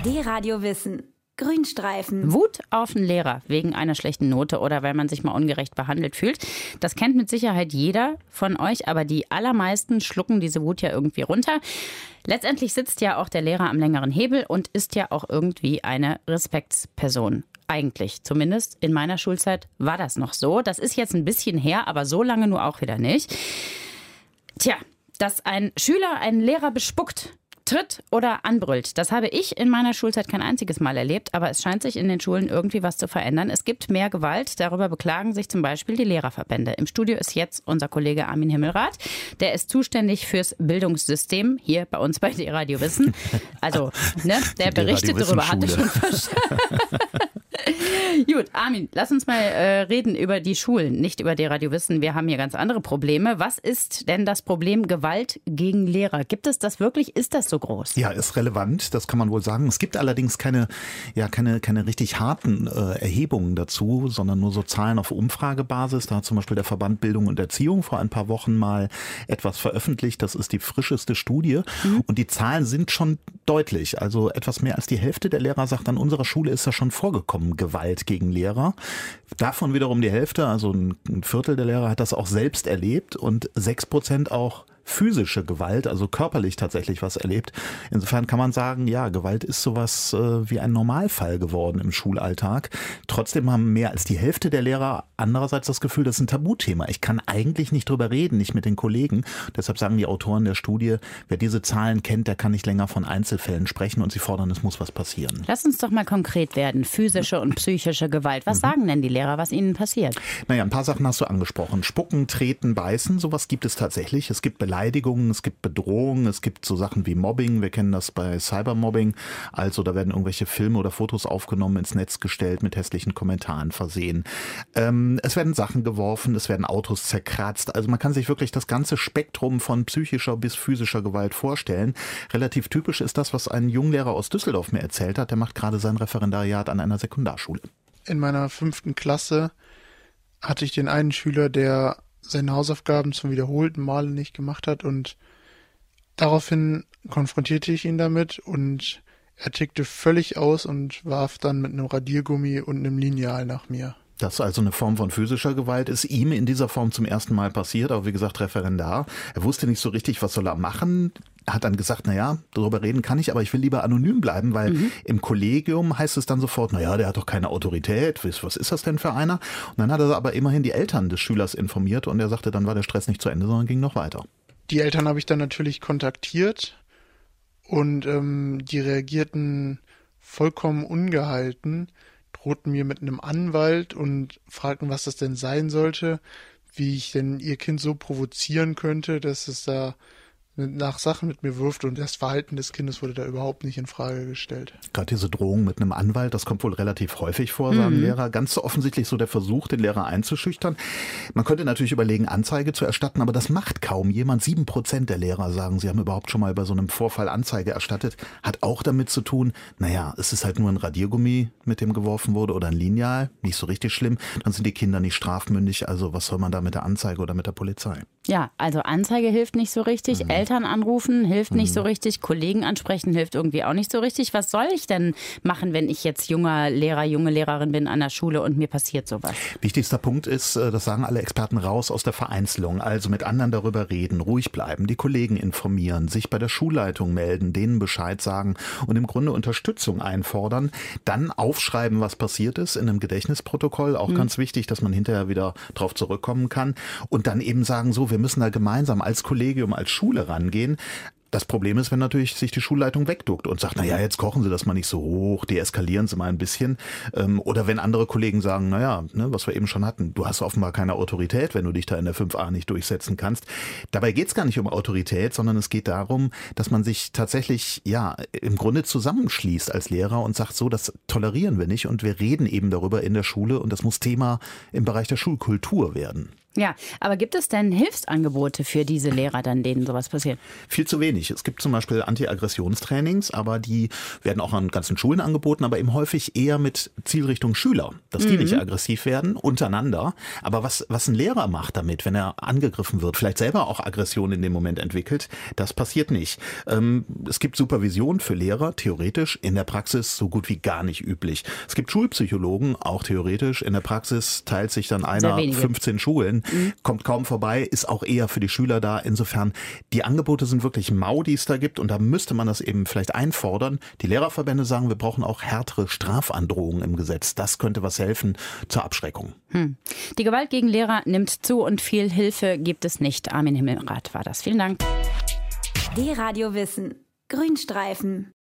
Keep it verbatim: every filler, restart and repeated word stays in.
D-Radio Wissen. Grünstreifen. Wut auf einen Lehrer wegen einer schlechten Note oder weil man sich mal ungerecht behandelt fühlt. Das kennt mit Sicherheit jeder von euch, aber die allermeisten schlucken diese Wut ja irgendwie runter. Letztendlich sitzt ja auch der Lehrer am längeren Hebel und ist ja auch irgendwie eine Respektsperson. Eigentlich, zumindest in meiner Schulzeit war das noch so. Das ist jetzt ein bisschen her, aber so lange nur auch wieder nicht. Tja, dass ein Schüler einen Lehrer bespuckt, tritt oder anbrüllt. Das habe ich in meiner Schulzeit kein einziges Mal erlebt, aber es scheint sich in den Schulen irgendwie was zu verändern. Es gibt mehr Gewalt, darüber beklagen sich zum Beispiel die Lehrerverbände. Im Studio ist jetzt unser Kollege Armin Himmelrath. Der ist zuständig fürs Bildungssystem hier bei uns bei D-Radio Wissen. Also, ne, der berichtet darüber, hatte schon verstanden. Gut, Armin, lass uns mal äh, reden über die Schulen, nicht über D-Radio Wissen. Wir haben hier ganz andere Probleme. Was ist denn das Problem Gewalt gegen Lehrer? Gibt es das wirklich? Ist das so groß? Ja, ist relevant, das kann man wohl sagen. Es gibt allerdings keine, ja, keine, keine richtig harten äh, Erhebungen dazu, sondern nur so Zahlen auf Umfragebasis. Da hat zum Beispiel der Verband Bildung und Erziehung vor ein paar Wochen mal etwas veröffentlicht. Das ist die frischeste Studie. Mhm. Und die Zahlen sind schon deutlich. Also etwas mehr als die Hälfte der Lehrer sagt, an unserer Schule ist das schon vorgekommen, Gewalt gegen Lehrer. Davon wiederum die Hälfte, also ein Viertel der Lehrer hat das auch selbst erlebt und sechs Prozent auch physische Gewalt, also körperlich tatsächlich was erlebt. Insofern kann man sagen, ja, Gewalt ist sowas äh, wie ein Normalfall geworden im Schulalltag. Trotzdem haben mehr als die Hälfte der Lehrer andererseits das Gefühl, das ist ein Tabuthema. Ich kann eigentlich nicht drüber reden, nicht mit den Kollegen. Deshalb sagen die Autoren der Studie, wer diese Zahlen kennt, der kann nicht länger von Einzelfällen sprechen und sie fordern, es muss was passieren. Lass uns doch mal konkret werden. Physische und psychische Gewalt. Was mhm. sagen denn die Lehrer, was ihnen passiert? Naja, ein paar Sachen hast du angesprochen. Spucken, treten, beißen, sowas gibt es tatsächlich. Es gibt Beleidigungen, es gibt Bedrohungen, es gibt so Sachen wie Mobbing. Wir kennen das bei Cybermobbing. Also da werden irgendwelche Filme oder Fotos aufgenommen, ins Netz gestellt, mit hässlichen Kommentaren versehen. Ähm, es werden Sachen geworfen, es werden Autos zerkratzt. Also man kann sich wirklich das ganze Spektrum von psychischer bis physischer Gewalt vorstellen. Relativ typisch ist das, was ein Junglehrer aus Düsseldorf mir erzählt hat. Der macht gerade sein Referendariat an einer Sekundarschule. In meiner fünften Klasse hatte ich den einen Schüler, der seine Hausaufgaben zum wiederholten Male nicht gemacht hat und daraufhin konfrontierte ich ihn damit und er tickte völlig aus und warf dann mit einem Radiergummi und einem Lineal nach mir. Das also eine Form von physischer Gewalt ist ihm in dieser Form zum ersten Mal passiert, aber wie gesagt Referendar. Er wusste nicht so richtig, was soll er machen. Er hat dann gesagt, naja, darüber reden kann ich, aber ich will lieber anonym bleiben, weil mhm. im Kollegium heißt es dann sofort, naja, der hat doch keine Autorität, was ist das denn für einer? Und dann hat er aber immerhin die Eltern des Schülers informiert und er sagte, dann war der Stress nicht zu Ende, sondern ging noch weiter. Die Eltern habe ich dann natürlich kontaktiert und ähm, die reagierten vollkommen ungehalten, drohten mir mit einem Anwalt und fragten, was das denn sein sollte, wie ich denn ihr Kind so provozieren könnte, dass es da nach Sachen mit mir wirft und das Verhalten des Kindes wurde da überhaupt nicht in Frage gestellt. Gerade diese Drohung mit einem Anwalt, das kommt wohl relativ häufig vor, sagen mhm. Lehrer. Ganz so offensichtlich so der Versuch, den Lehrer einzuschüchtern. Man könnte natürlich überlegen, Anzeige zu erstatten, aber das macht kaum jemand. Sieben Prozent der Lehrer sagen, sie haben überhaupt schon mal bei so einem Vorfall Anzeige erstattet. Hat auch damit zu tun, naja, es ist halt nur ein Radiergummi, mit dem geworfen wurde oder ein Lineal, nicht so richtig schlimm. Dann sind die Kinder nicht strafmündig, also was soll man da mit der Anzeige oder mit der Polizei? Ja, also Anzeige hilft nicht so richtig, mhm. Eltern anrufen hilft mhm. nicht so richtig, Kollegen ansprechen hilft irgendwie auch nicht so richtig. Was soll ich denn machen, wenn ich jetzt junger Lehrer, junge Lehrerin bin an der Schule und mir passiert sowas? Wichtigster Punkt ist, das sagen alle Experten, raus aus der Vereinzelung, also mit anderen darüber reden, ruhig bleiben, die Kollegen informieren, sich bei der Schulleitung melden, denen Bescheid sagen und im Grunde Unterstützung einfordern, dann aufschreiben, was passiert ist in einem Gedächtnisprotokoll, auch mhm. ganz wichtig, dass man hinterher wieder drauf zurückkommen kann und dann eben sagen, so, wir müssen da gemeinsam als Kollegium, als Schule rangehen. Das Problem ist, wenn natürlich sich die Schulleitung wegduckt und sagt, naja, jetzt kochen Sie das mal nicht so hoch, deeskalieren Sie mal ein bisschen. Oder wenn andere Kollegen sagen, naja, ne, was wir eben schon hatten, du hast offenbar keine Autorität, wenn du dich da in der fünf a nicht durchsetzen kannst. Dabei geht es gar nicht um Autorität, sondern es geht darum, dass man sich tatsächlich ja im Grunde zusammenschließt als Lehrer und sagt, so, das tolerieren wir nicht und wir reden eben darüber in der Schule und das muss Thema im Bereich der Schulkultur werden. Ja, aber gibt es denn Hilfsangebote für diese Lehrer, dann denen sowas passiert? Viel zu wenig. Es gibt zum Beispiel Anti-Aggressionstrainings, aber die werden auch an ganzen Schulen angeboten, aber eben häufig eher mit Zielrichtung Schüler, dass die mhm. nicht aggressiv werden untereinander. Aber was, was ein Lehrer macht damit, wenn er angegriffen wird, vielleicht selber auch Aggression in dem Moment entwickelt, das passiert nicht. Ähm, es gibt Supervision für Lehrer, theoretisch, in der Praxis so gut wie gar nicht üblich. Es gibt Schulpsychologen, auch theoretisch, in der Praxis teilt sich dann einer fünfzehn Schulen. Mhm. Kommt kaum vorbei, ist auch eher für die Schüler da. Insofern, die Angebote sind wirklich mau, die es da gibt und da müsste man das eben vielleicht einfordern. Die Lehrerverbände sagen, wir brauchen auch härtere Strafandrohungen im Gesetz. Das könnte was helfen zur Abschreckung. Hm. Die Gewalt gegen Lehrer nimmt zu und viel Hilfe gibt es nicht. Armin Himmelrath war das. Vielen Dank. D-Radio Wissen. Grünstreifen.